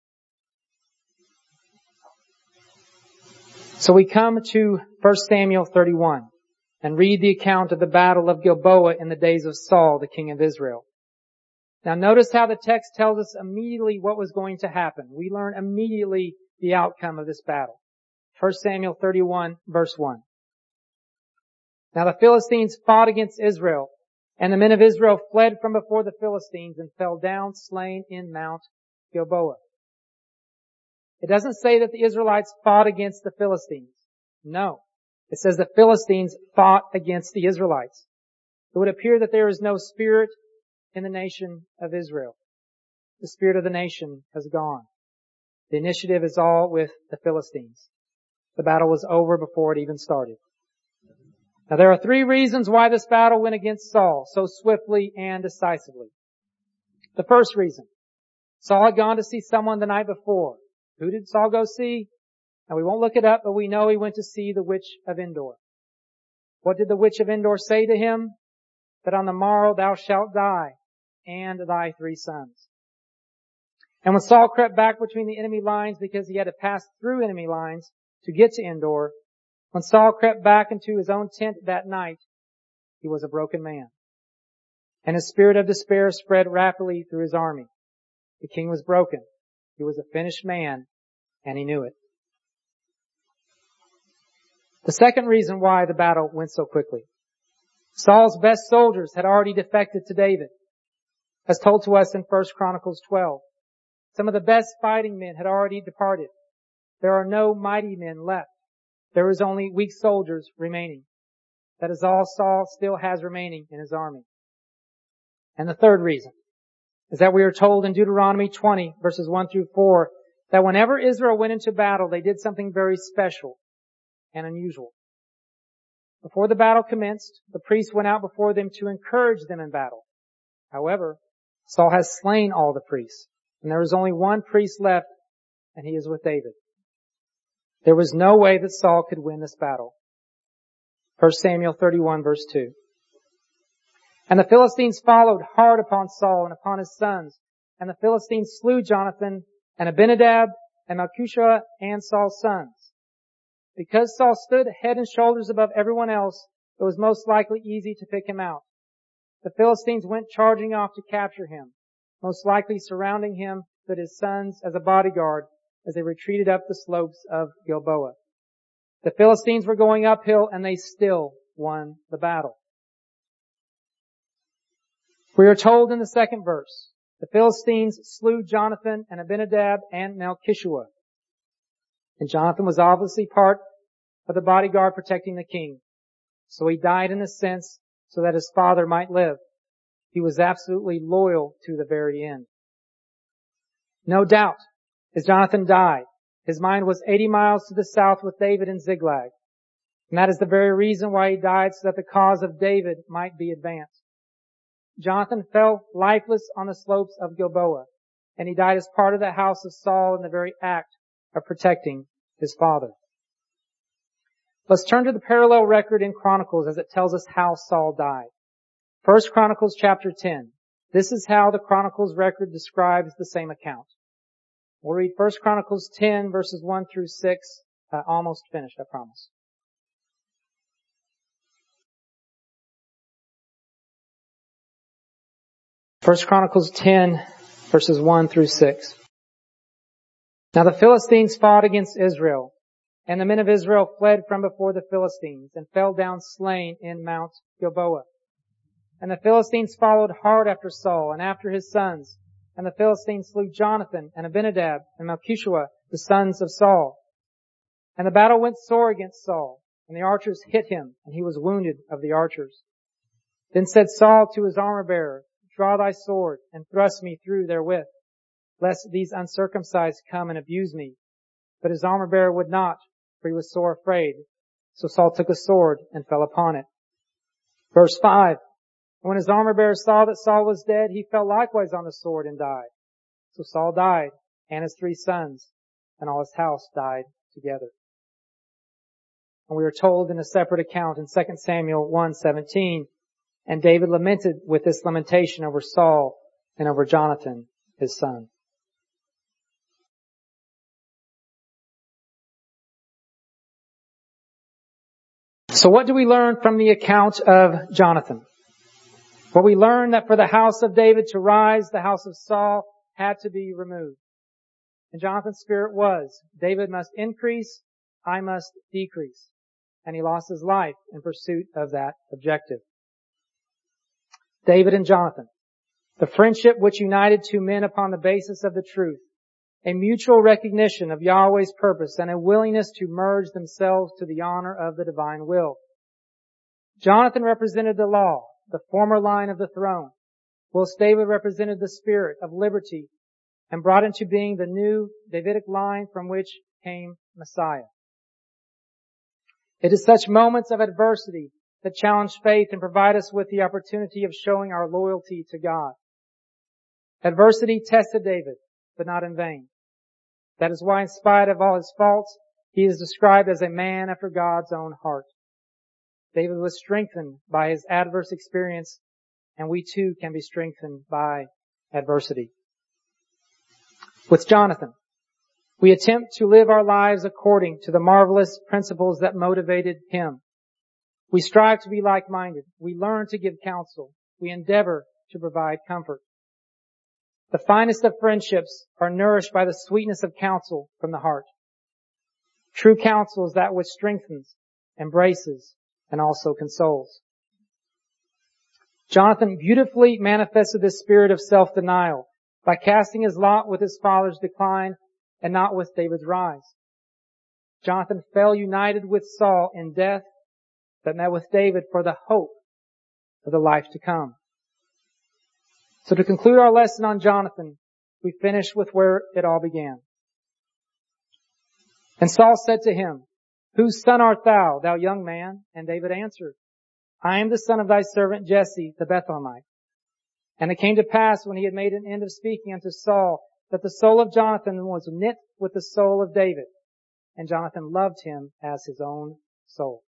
So we come to First Samuel thirty-one and read the account of the battle of Gilboa in the days of Saul, the king of Israel. Now notice how the text tells us immediately what was going to happen. We learn immediately the outcome of this battle. First Samuel thirty-one verse one. Now the Philistines fought against Israel, And the men of Israel fled from before the Philistines and fell down slain in Mount Gilboa. It doesn't say that the Israelites fought against the Philistines. No. It says the Philistines fought against the Israelites. It would appear that there is no spirit in the nation of Israel. The spirit of the nation has gone. The initiative is all with the Philistines. The battle was over before it even started. Now there are three reasons why this battle went against Saul so swiftly and decisively. The first reason, Saul had gone to see someone the night before. Who did Saul go see? Now we won't look it up, but we know he went to see the witch of Endor. What did the witch of Endor say to him? That on the morrow thou shalt die, and thy three sons. And when Saul crept back between the enemy lines, because he had to pass through enemy lines to get to Endor, when Saul crept back into his own tent that night, he was a broken man. And his spirit of despair spread rapidly through his army. The king was broken. He was a finished man, and he knew it. The second reason why the battle went so quickly. Saul's best soldiers had already defected to David, as told to us in First Chronicles twelve. Some of the best fighting men had already departed. There are no mighty men left. There is only weak soldiers remaining. That is all Saul still has remaining in his army. And the third reason is that we are told in Deuteronomy twenty, verses one through four, that whenever Israel went into battle, they did something very special and unusual. Before the battle commenced, the priests went out before them to encourage them in battle. However, Saul has slain all the priests, and there is only one priest left, and he is with David. There was no way that Saul could win this battle. First Samuel thirty-one, verse two. And the Philistines followed hard upon Saul and upon his sons, and the Philistines slew Jonathan and Abinadab and Malchishua and Saul's sons. Because Saul stood head and shoulders above everyone else, it was most likely easy to pick him out. The Philistines went charging off to capture him, most likely surrounding him with his sons as a bodyguard as they retreated up the slopes of Gilboa. The Philistines were going uphill and they still won the battle. We are told in the second verse, the Philistines slew Jonathan and Abinadab and Malchishua. And Jonathan was obviously part of the bodyguard protecting the king. So he died in a sense so that his father might live. He was absolutely loyal to the very end. No doubt, as Jonathan died, his mind was eighty miles to the south with David in Ziklag. And that is the very reason why he died, so that the cause of David might be advanced. Jonathan fell lifeless on the slopes of Gilboa, and he died as part of the house of Saul in the very act of protecting his father. Let's turn to the parallel record in Chronicles as it tells us how Saul died. First Chronicles chapter ten. This is how the Chronicles record describes the same account. We'll read First Chronicles ten verses one through six. Uh, almost finished, I promise. First Chronicles ten verses one through six. Now the Philistines fought against Israel, and the men of Israel fled from before the Philistines and fell down slain in Mount Gilboa. And the Philistines followed hard after Saul and after his sons, and the Philistines slew Jonathan and Abinadab and Malchishua, the sons of Saul. And the battle went sore against Saul, and the archers hit him, and he was wounded of the archers. Then said Saul to his armor-bearer, Draw thy sword, and thrust me through therewith, lest these uncircumcised come and abuse me. But his armor-bearer would not, for he was sore afraid. So Saul took a sword and fell upon it. Verse five. And when his armor-bearer saw that Saul was dead, he fell likewise on the sword and died. So Saul died, and his three sons, and all his house died together. And we are told in a separate account in Second Samuel one seventeen, and David lamented with this lamentation over Saul and over Jonathan, his son. So what do we learn from the account of Jonathan? Well, we learn that for the house of David to rise, the house of Saul had to be removed. And Jonathan's spirit was, David must increase, I must decrease. And he lost his life in pursuit of that objective. David and Jonathan. The friendship which united two men upon the basis of the truth. A mutual recognition of Yahweh's purpose and a willingness to merge themselves to the honor of the divine will. Jonathan represented the law, the former line of the throne, whilst David represented the spirit of liberty and brought into being the new Davidic line from which came Messiah. It is such moments of adversity that challenge faith and provide us with the opportunity of showing our loyalty to God. Adversity tested David, but not in vain. That is why, in spite of all his faults, he is described as a man after God's own heart. David was strengthened by his adverse experience, and we too can be strengthened by adversity. With Jonathan, we attempt to live our lives according to the marvelous principles that motivated him. We strive to be like-minded. We learn to give counsel. We endeavor to provide comfort. The finest of friendships are nourished by the sweetness of counsel from the heart. True counsel is that which strengthens, embraces, and also consoles. Jonathan beautifully manifested this spirit of self-denial by casting his lot with his father's decline and not with David's rise. Jonathan fell united with Saul in death, but met with David for the hope of the life to come. So to conclude our lesson on Jonathan, we finish with where it all began. And Saul said to him, "Whose son art thou, thou young man?" And David answered, "I am the son of thy servant Jesse the Bethlehemite." And it came to pass, when he had made an end of speaking unto Saul, that the soul of Jonathan was knit with the soul of David, and Jonathan loved him as his own soul.